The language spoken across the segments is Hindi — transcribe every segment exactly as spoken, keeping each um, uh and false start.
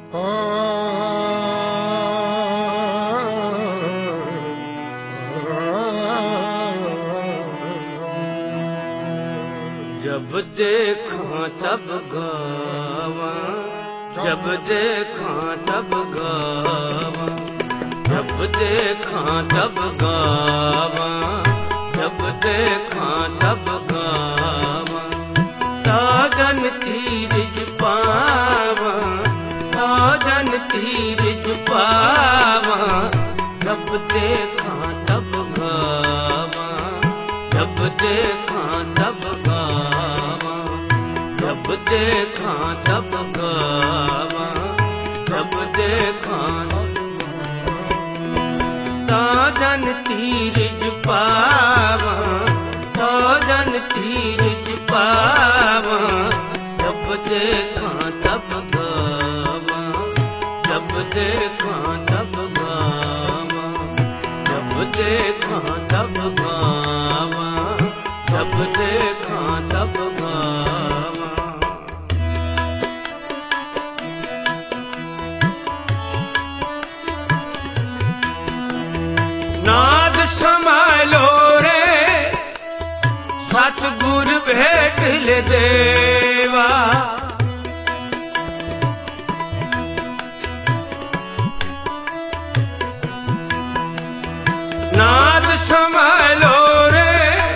जब देखा तब गावा, जब देखा तब गावा, जब देखा तब गावा, जब देखा तब गावा। ताजन तीरज पावा, ताजन तीरज पावा, जब देखा तब गावा, जब देखा तब गावा, जब देखा तब गावा, जब देखा। ताजन तीरज पावा, ताजन तीरज पावा, जब देखा तब गावा, जब देखा तब गावा, जब देखा तब गावा, जब देखा तब गावा। नाद संभालो रे सतगुर भेट ले देवा, नाद संभालो रे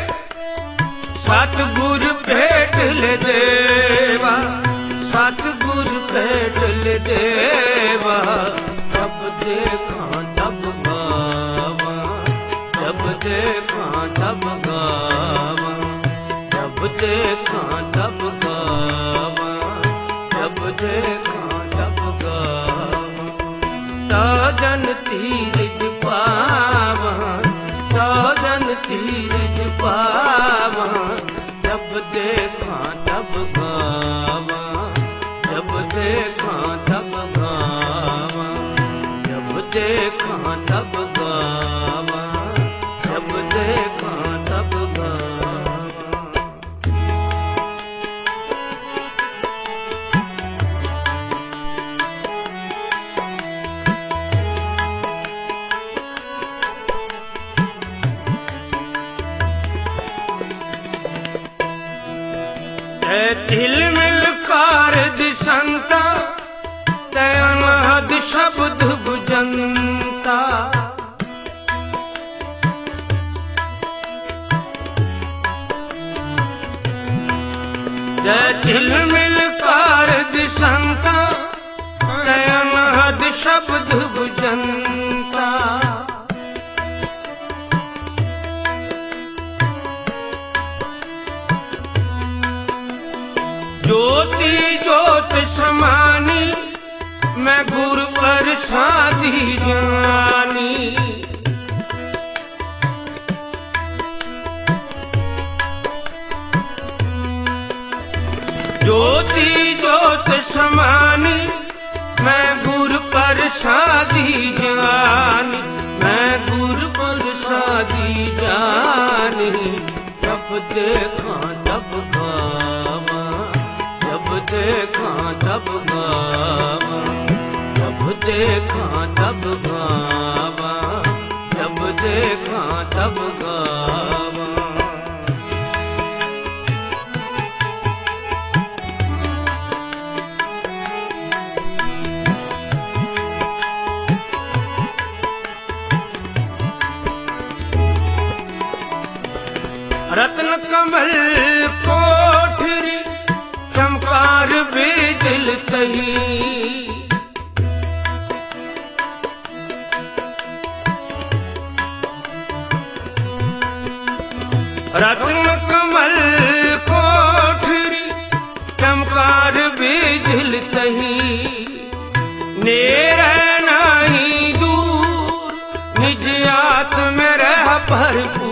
सतगुर भेट ले देवा, सतगुर भेट ले देवा। जब देखा तब गावा, जब देखा तब गावा, जब देखा तब गावा, जब देखा तब गावा। ताजन तीरज पावा, ताजन तीरज पावा, जब देखा तब गावा, जब देखा तब गावा, जब देखा तब गावा, जब देखा तब गावा। दिल मिल कारज संता, अनहद शब्द बुझंता। दिल मिल कारज संता, अनहद शब्द बुझंता। ज्योति ज्योत समानी, मैं गुरु प्रसादी जानी। ज्योति ज्योत समानी, मैं गुरु प्रसादी जानी, मैं गुरु प्रसादी जानी। जब देखा तब गावा, जब देखा तब गावा, जब देखा तब गावा, जब देखा तब गावा। रत्न कमल कोठरी, चमकार बेदल तही। रत्न कमल कोठरी, चमकार बेदल तही। नेरे नहीं दूर, निज आत्म में रह भरपूर।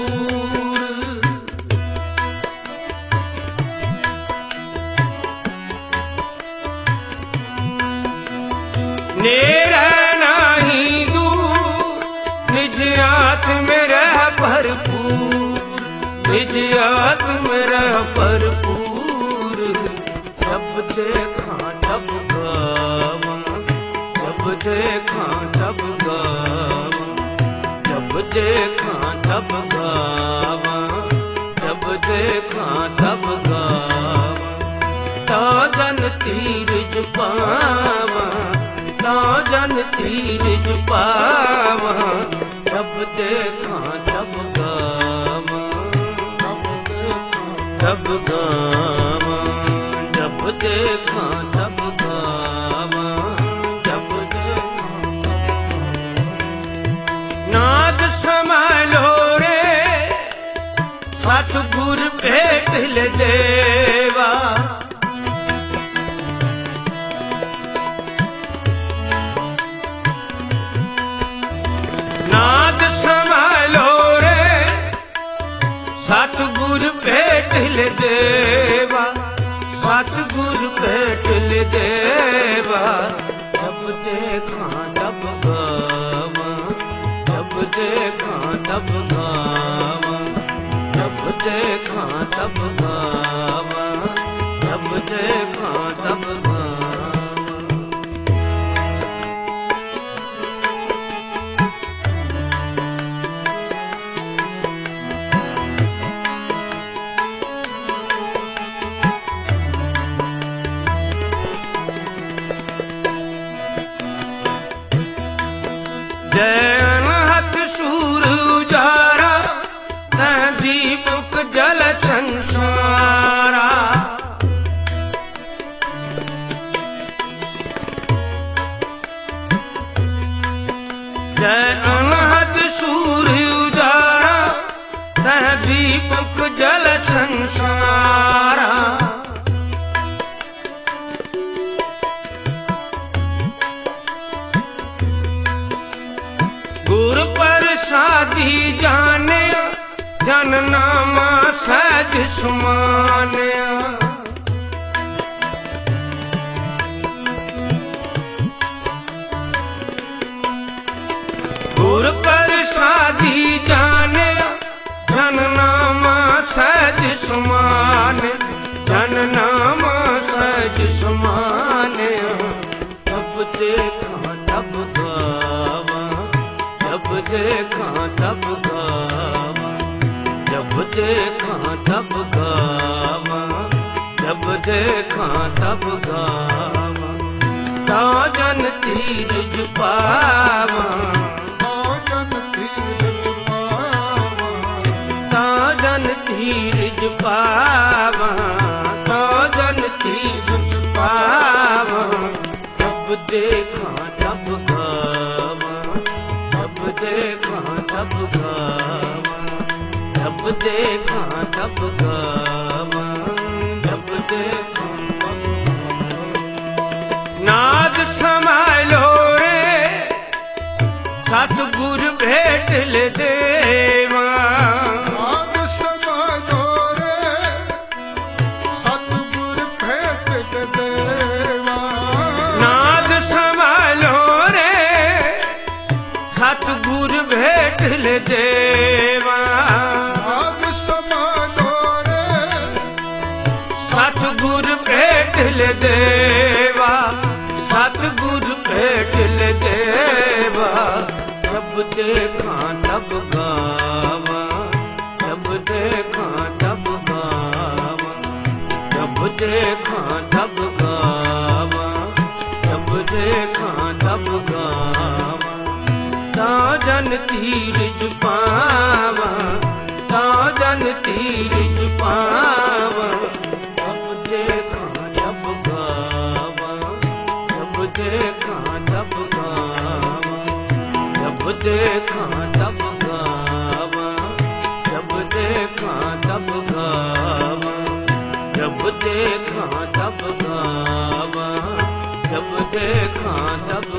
नेरा नहीं दूर, निज आत्म में रह भरपूर, निज आत्म में रह भरपूर। जब देखा तब गावा, देखा तब गावा, जब देखा तब गावा। ताजन तीरज पावा, ताजन तीरज पावा, जब देखा तब गावा, तब गावा, जब देखा तब गावा, जब देखा नाद समालो रे सतगुर भेट ले देवा। नाद समालो रे सतगुर भेट ले देवा, सतगुर भेट ले देवा। जब देखा तब गावा, जब देखा तब गावा, जब देखा तब गावा, जब देखा तब गावा। जय अनहद सूर उजारा, तह दीपक जल संसारा। जय अनहद सूर उजारा, तह दीपक जल संसारा। गुर प्रसादी जाने, जन नामा सहज सुमानिया। गुर प्रसादी जाने, जन नामा सहज सुमान, जन नामा सहज सुमानिया। तब देखा तब गावा, जब देखा तब गावा, जब देखा तब गावा, जब देखा तब गावा। ताजन तीरज पावा, ताजन तीरज पावा, ताजन तीरज पावा, ताजन तीरज पावा। जब देखा तब गावा, जब देखा तब गावा, जब देखा तब गावा, जब देखा तब गावा। नाद समालो रे सतगुर भेट ले देवा। नाद समालो रे सतगुर भेट ले देवा। नाद समालो रे सतगुर भेट ले देवा। नाद समालो रे सतगुर भेट ले देवा, सतगुर भेट ले देवा। जब देखा तब गावा, जब देखा तब गावा, जब देखा तब गावा, जब देखा तब गावा। ताजन तीरज पावा, ताजन तीरज पावा। जब देखा तब गावा, जब देखा तब गावा, जब देखा तब गावा, जब देखा तब गावा, जब देखा तब गावा, जब देखा तब